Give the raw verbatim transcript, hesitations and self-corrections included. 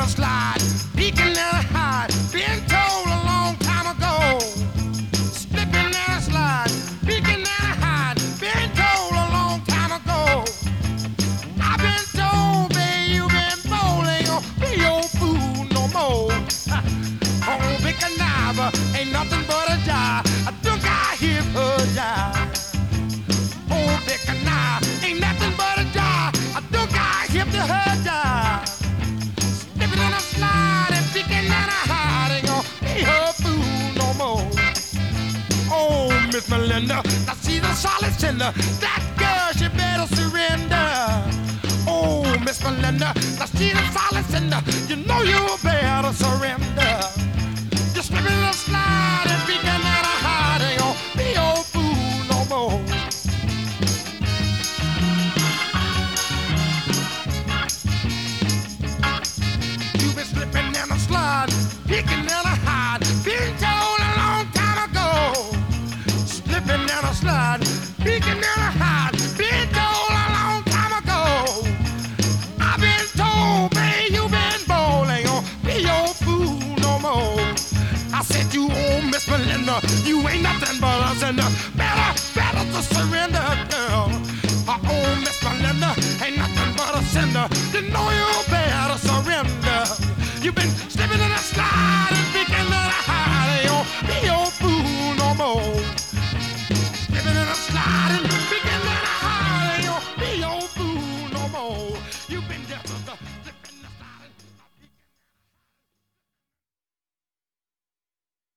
a slide, peeking and a hide, been told a long time ago. Slipping and a slide, peeking and a hide, been told a long time ago. I've been told, babe, you've been bowling, oh, be your fool no more. Oh, big canava ain't nothing but a jive. I think I hear her jive. Oh, big canava ain't nothing but a jive. I think I hear the her jive. Slipping and a sliding, peeking and a hiding, oh, be her fool no more. Oh, Miss Melinda, now she's a solid cinder. That girl, she better surrender. Oh, Miss Melinda, now she's a solid cinder. You know you better surrender. Just slipping and sliding, peeking and a hiding, oh, be your fool no more. You been slipping and a sliding, peeking and a hiding, been told a long time ago. Slipping and a sliding, peeking and a hiding, been told a long time ago. I've been told, babe, you been bowling, oh, be your fool no more. I said you, oh, Miss Melinda, you ain't nothing but a sinner. Better, better to surrender, girl. Uh, oh, Miss Melinda, ain't nothing but a sinner. You know you better surrender. You've been slipping and a sliding,